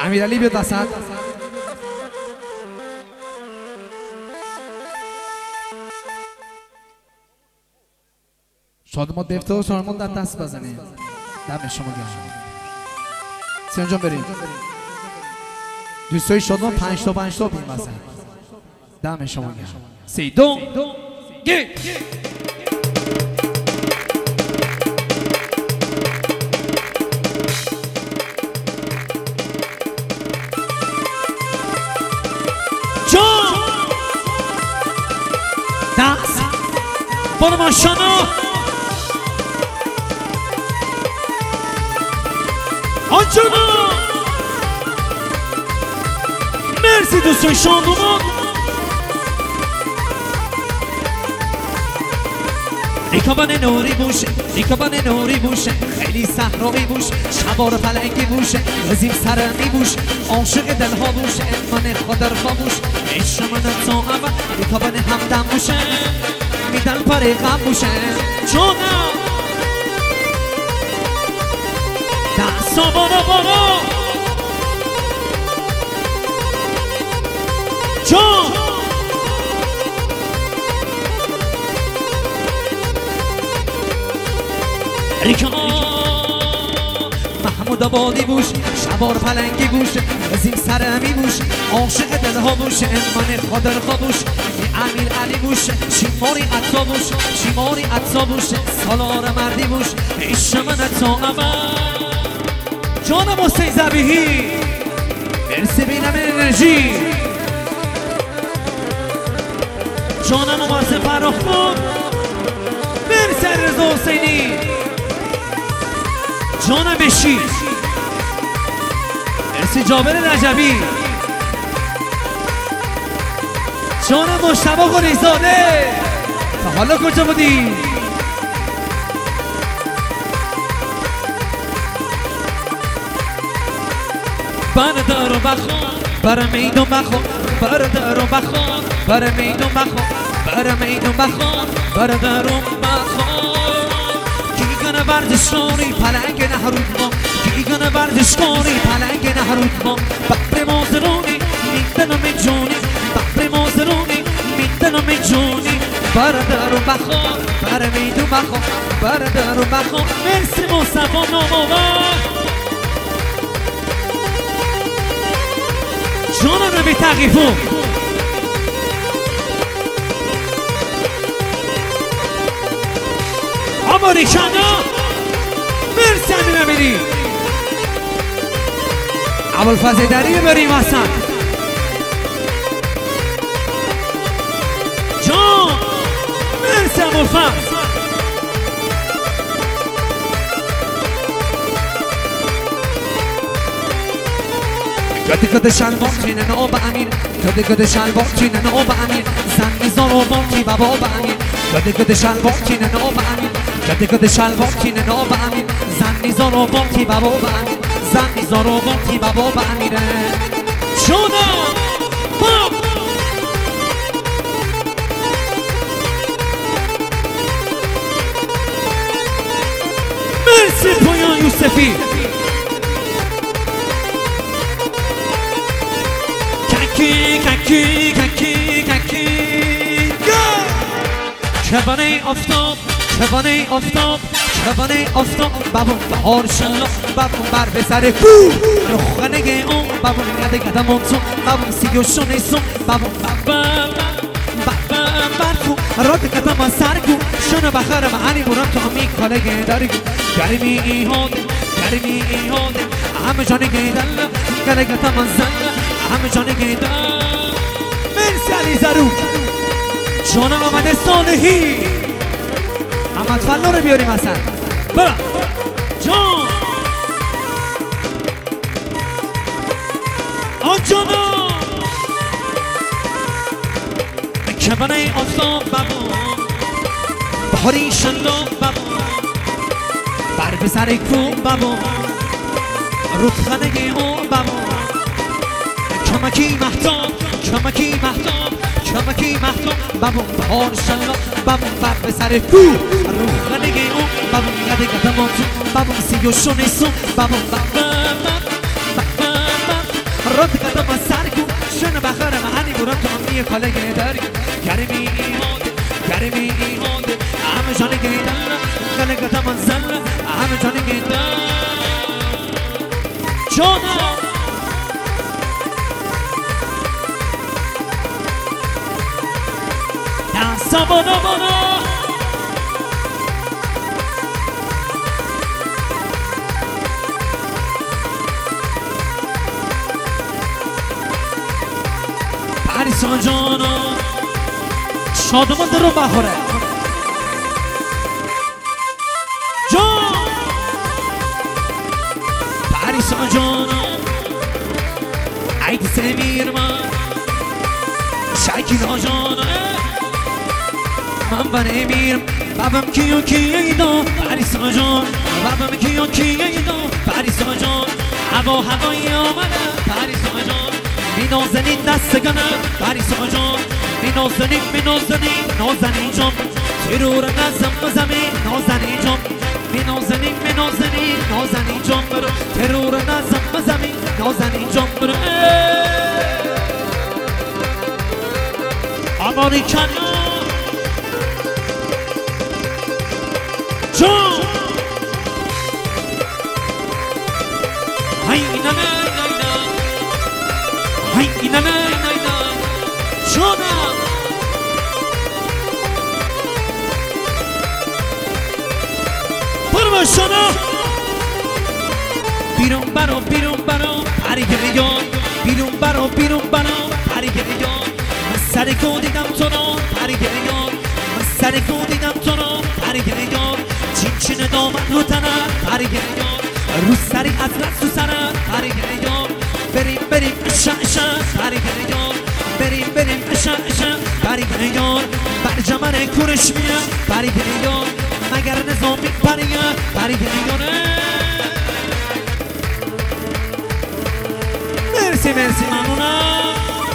امیرعلی بیاد وسط. شادمان دفته و شادمان در دست بزنید. دم شما گرم. سیان جان بریم. دوستای شادمان 5 تا 5 تا بیم وسط. دم شما گرم. 3 2 1 دست برو ماشانا آنجانا مرسی دوستان شادمان ریکابان نوری بوشه ریکابان نوری بوشه خیلی صحرایی بوش شبار پلنگی بوشه رزیم سرمی بوش عاشق دلها بوشه من خودر بوش عشق من تا اول ریکابان همدم بوشه میدن پاره غم بوشه جانا دستا بالا بالا جان ریکا محمود آبادی بوش شبار پلنگی بوش رزیم سرمی بوش عاشق دلها بوش من خادر خواه بوش امیر علی بوش شیماری عطا بوش شیماری عطا بوش سالار مردی بوش عشق من تا اول جانم حسین زبیحی مرسی بینم انرژی جانم مارسه فراخ بود مرسی رضا حسینی جانم بشی مرسی جابر رجبی جانم مجتبی قلیزاده تا حالا کجا بودی؟ بردار و بخوان بر میدون بخوان بردار و بخوان بر میدون بخوان بر میدون بخوان بردار و بخوان گیگن ورزشکاری پلنگ نهرود ما گیگن ورزشکاری پلنگ نهرود ما ببر مازرونی میدنم جونی ببر مازرونی میدنم جونی بردار و بخوان بر میدون بخوان بردار و بخوان مرسی مصطفی نامآور جانم بی تقیفو امریکانا مرسی امین امیری ابوالفضل دری بریم وسط جان مرسی ابوالفضل کده کده شلوار چینه ناب امین کده کده شلوار چینه ناب امین زن میزان و باکی بابا امین کده کده شلوار چینه ناب امین کده کده شلوار چینه ناب امین زن میزان و باکی بابا امین زن میزان و باکی بابا امینه شونا باب مرسی پایان یوسفی ککی ککی ککی ککی شبانه آفتاب شبانه آفتاب شبانه آفتاب بابون بهار شلا بابون بر به سر کو رخنه اون بابون یاد قدم اون تو بابون سیگو شونه سون بابون بابون برفو راد قدم از سر کو شونه بخار معنی برام تو امی کاله داری گرمی ایهاده گرمی ایهاده همه جانه گیدل گله قدم از زنده همه جانه گیدل مرسی علی زروک جانم آمده صالحی احمد فلا رو بیاریم اصلا برا جان آنجانا کبانه آفتاب بابا بهاری شلا بابا بر به سر کو بابا رودخانه او بابا کمکی محتاب کمکی محتاب کمکی محتاب بابا بهار شلا بابا بر به سر کو رودخانه او بابا یاد قدمات بابا سیگو شونه سون بابا همه کاله داری گرمی گرمی همه جانی گیدن کاله گدام زن همه جانی گیدن جانا دستا بالا بالا پریسا جانا شادمان در رو بخوره جان پریسا جانا عید سمیر من شکینا جانا من بنه میرم بابم کیو کییدا پریسا جان بابم کیو کییدا پریسا جان هوایی آمده پریسا جان نازنین دستگانم پریسا جان نازنین جان ترور نزم زمین نازنین جان نازنین جان برو ترور نزم زمین نازنین جان برو امریکن جان های نه نه جانا پروشانا بیرون برو پری گریان بیرون برو پری گریان من سر کو دیدم تو رو پری گریان من سر کو دیدم تو رو پری گریان چین دامن رو تنم پری گریان رو سری از رس سرم پری گریان بریم اشا پری گریان بریم اشا پری گریان بر جمن کورش میام پری گریان مگر نظامی پری گریان مرسی ممنونم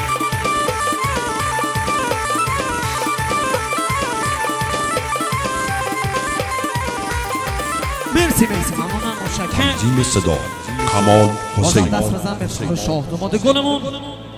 مرسی ممنونم متشکرم تنظیم صدا کمال حسین دست بزن به شاه داماد گلمون